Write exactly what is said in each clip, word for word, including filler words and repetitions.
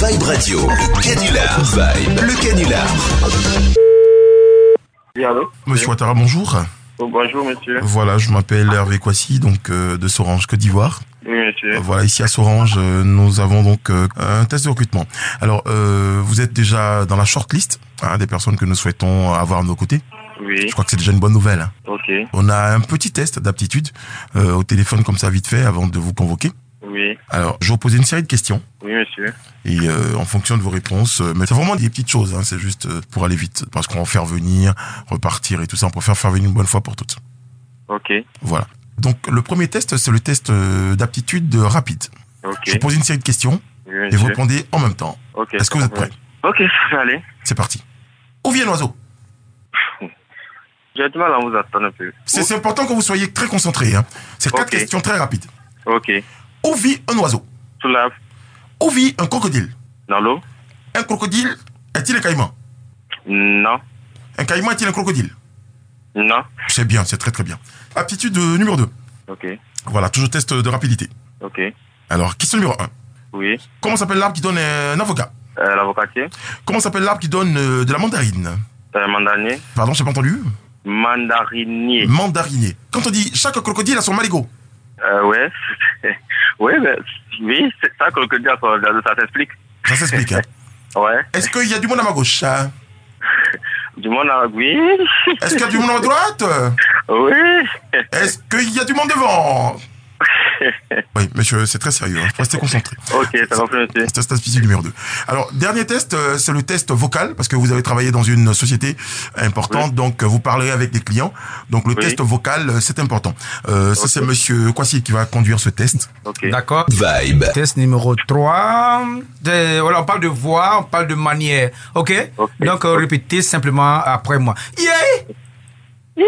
Vibe Radio, le canular. Vibe, le canular. Oui, allô? Monsieur Ouattara, bonjour. Oh, bonjour, monsieur. Voilà, je m'appelle Hervé Kouassi, donc euh, de Sorange, Côte d'Ivoire. Oui, monsieur. Euh, voilà, ici à Sorange, euh, nous avons donc euh, un test de recrutement. Alors, euh, vous êtes déjà dans la shortlist hein, des personnes que nous souhaitons avoir à nos côtés. Oui. Je crois que c'est déjà une bonne nouvelle. Hein. Ok. On a un petit test d'aptitude euh, au téléphone comme ça vite fait avant de vous convoquer. Oui. Alors, je vais vous poser une série de questions. Oui, monsieur. Et euh, en fonction de vos réponses, euh, mais c'est vraiment des petites choses, hein, c'est juste euh, pour aller vite, parce qu'on va faire venir, repartir et tout ça, on préfère faire venir une bonne fois pour toutes. Ok. Voilà. Donc le premier test, c'est le test euh, d'aptitude euh, rapide. Ok. Je vous pose une série de questions Oui, et vous monsieur. répondez en même temps. Ok. Est-ce que vous êtes prêts? Ok, ça va aller. C'est parti. Où vit un oiseau? J'ai du mal à vous attendre un peu. C'est c'est important que vous soyez très concentrés. Hein. C'est quatre Ok. questions très rapides. Ok. Où vit un oiseau? Sous la... Où vit un crocodile? Dans l'eau? Un crocodile est-il un caïman? Non. Un caïman est-il un crocodile? Non. C'est bien, c'est très très bien. Aptitude euh, numéro deux. Ok. Voilà, toujours test de rapidité. Ok. Alors, question numéro un. Oui. Comment s'appelle l'arbre qui donne euh, un avocat? Euh, l'avocatier? Comment s'appelle l'arbre qui donne euh, de la mandarine? Euh, mandarinier? Pardon, j'ai pas entendu. Mandarinier. Mandarinier. Quand on dit chaque crocodile a son maligot. Euh, ouais. oui, mais... Oui, c'est ça que le dire, ça, ça s'explique. Ça s'explique. Hein. Ouais. Est-ce qu'il y a du monde à ma gauche? Hein? Du monde à... Oui. Est-ce qu'il y a du monde à ma droite? Oui. Est-ce qu'il y a du monde devant? Oui, monsieur, c'est très sérieux. Hein. Restez concentré. Ok, ça va, monsieur. C'est test d'aptitude numéro deux. Alors, dernier test, euh, c'est le test vocal, parce que vous avez travaillé dans une société importante, Oui. donc euh, vous parlerez avec les clients. Donc, le Oui. test vocal, euh, c'est important. Euh, ça, Ok. c'est monsieur Kouassi qui va conduire ce test. Ok. D'accord. Vibe. Test numéro trois. De- voilà, on parle de voix, on parle de manière. OK? Ok. Donc, euh, répétez simplement après moi. Yeah! Yeah.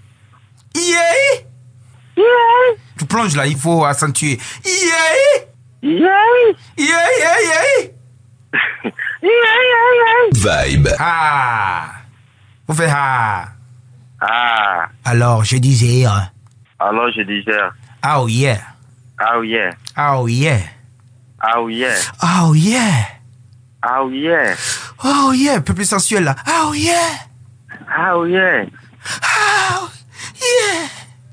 Yeah! Yeah. Tu plonges là, il faut accentuer. Yeah! Yeah. Yeah, yeah, yeah! Yeah, yeah, Vibe. Ah! Vous faites ah! yeah. Ah. Alors, je disais, euh, Alors, je digère. oh yeah! Oh yeah. Oh yeah! Oh yeah. Oh yeah! Oh yeah. Oh yeah! Un peu plus sensuel là. Oh yeah! Oh yeah. Oh yeah!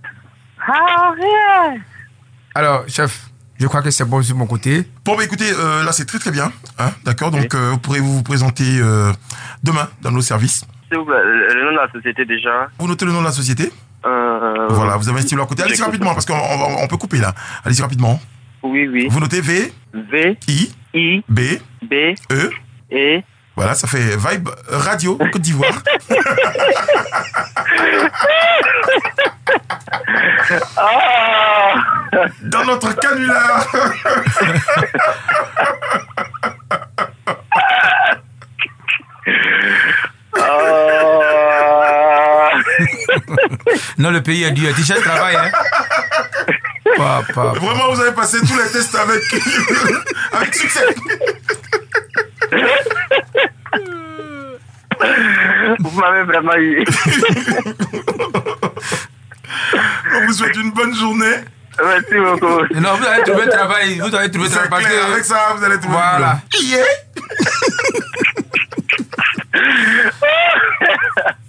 Oh yeah. Alors, chef, je crois que c'est bon sur mon côté. Bon, bah écoutez, euh, là, c'est très très bien. Hein, d'accord, donc Oui. euh, vous pourrez vous présenter euh, demain dans nos services. S'il vous plaît, le le nom de la société déjà. Vous notez le nom de la société. Euh, Voilà, vous avez un stylo à côté. Allez-y j'écoute. rapidement, parce qu'on on, va- on peut couper là. Allez-y rapidement. Oui, oui. Vous notez V, V, I, I, B, B, E. E. Voilà, ça fait Vibe Radio Côte d'Ivoire. Ah. Dans notre canular. Ah. Non, le pays a dû afficher le travail, hein. Papa. Vraiment, vous avez passé tous les tests avec, avec succès. Vous m'avez vraiment eu. On vous souhaite une bonne journée. Merci beaucoup. Non, vous avez trouvé le travail. Vous avez trouvé le C'est travail. clair, parce avec que- ça, vous allez trouver Voilà. le boulot. Yeah.